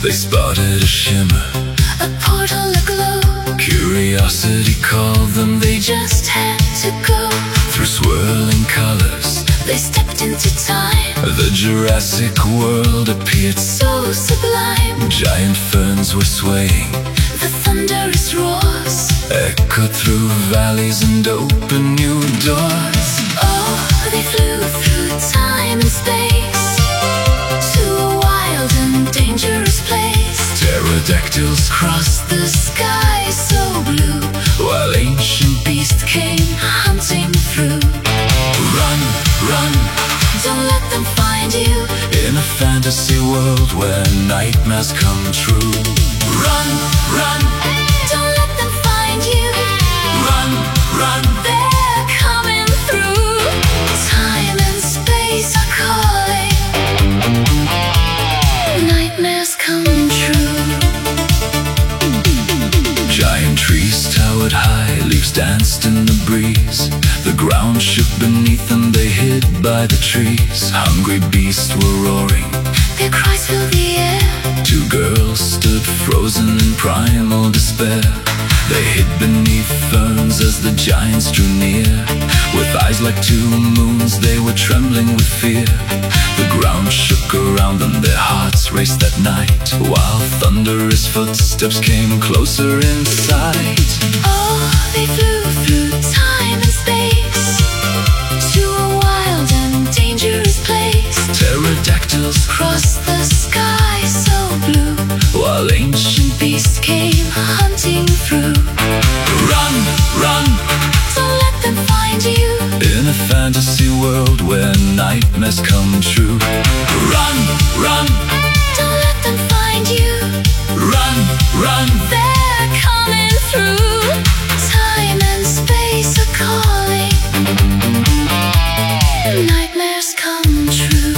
They spotted a shimmer, a portal aglow. Curiosity called them, they Just had to go. through swirling colors. They stepped into time, The Jurassic world appeared, so sublime. giant ferns were swaying, The thunderous roars. echoed through valleys and opened new doors. Oh, they flew through time and space to a wild and dangerous place. Pterodactyls Crossed the sky so blue, while ancient beast came hunting through. run, run, Don't let them find you. in a fantasy world where nightmares come true. Run, run, Don't let them find you. run, run, They're coming through. Time and space are calling. Nightmares come true. Giant trees towered high, leaves danced in the breeze. The ground shook beneath them, they hid by the trees. Hungry beasts were roaring, Their cries fill the air. two girls stood frozen in primal despair. They hid beneath ferns as the giants drew near. With eyes like two moons, they were trembling with fear. The ground shook around them, their hearts raced that night, while thunderous footsteps came closer in sight. Oh, they flew through time and space to a wild and dangerous place. Pterodactyls Crossed the sky so blue, while ancient beast came hunting through. run, run, Don't let them find you. in a fantasy world where nightmares come true. Run, run, Don't let them find you. run, run, They're coming through. Time and space are calling. Nightmares come true.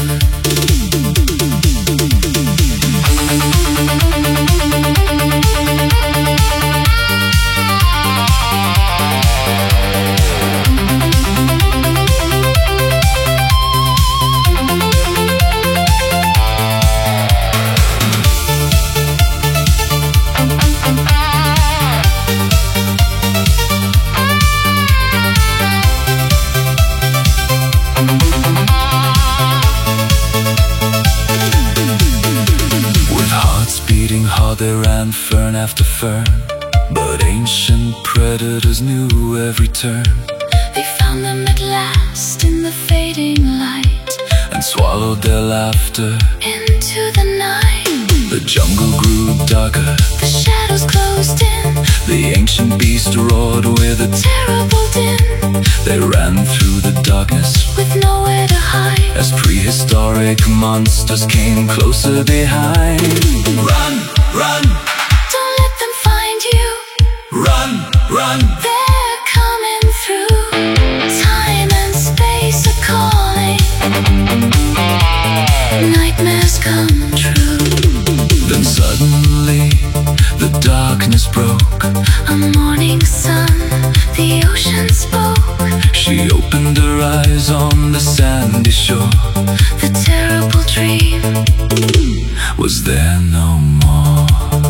With hearts beating hard, they ran fern after fern, but ancient predators knew every turn They found them at last in the fading light, and swallowed their laughter. into the night. The jungle grew darker, The shadows closed in, the ancient beast roared with a terrible din, They ran through the darkness with nowhere to hide. as prehistoric monsters came closer behind. Run, run, Don't let them find you. run, run, They're coming through. Time and space are calling. Nightmares come true. Then suddenly the darkness broke. A morning sun, the ocean spoke. She opened her eyes on the sandy shore. The terrible dream Was there no more?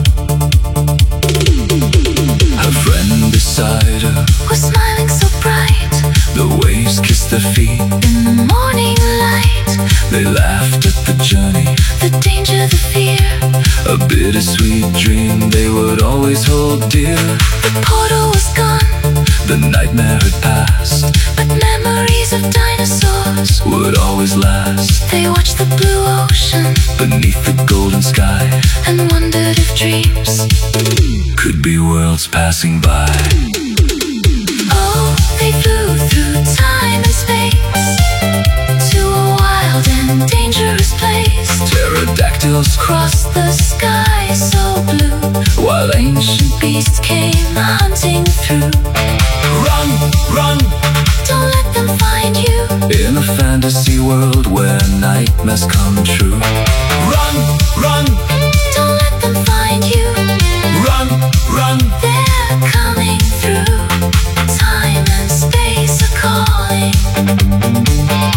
Her friend beside her, was smiling so bright. the waves kissed their feet. In the morning light, They laughed at the journey, the danger, the fear. a bittersweet dream they would always hold dear. The portal was gone, The nightmare had passed, but memories of dinosaurs. would always last. They watched the blue ocean Beneath the golden sky, and wondered if dreams. could be worlds passing by. Oh, they flew through time and space to a wild and dangerous place. Pterodactyls Crossed the sky so blue, while ancient beast came hunting through. run, run, Don't let them find you. in a fantasy world where nightmares come true. Run, run, Don't let them find you. run, run, They're coming through. Time and space are calling.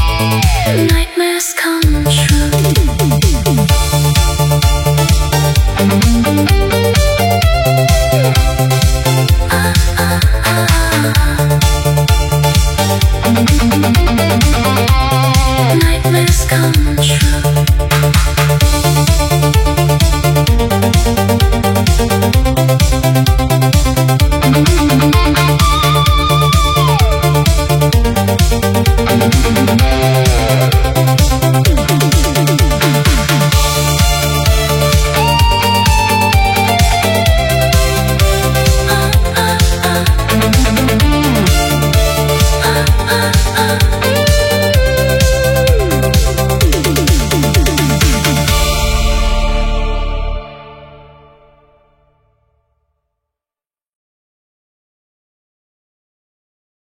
Nightmares come true.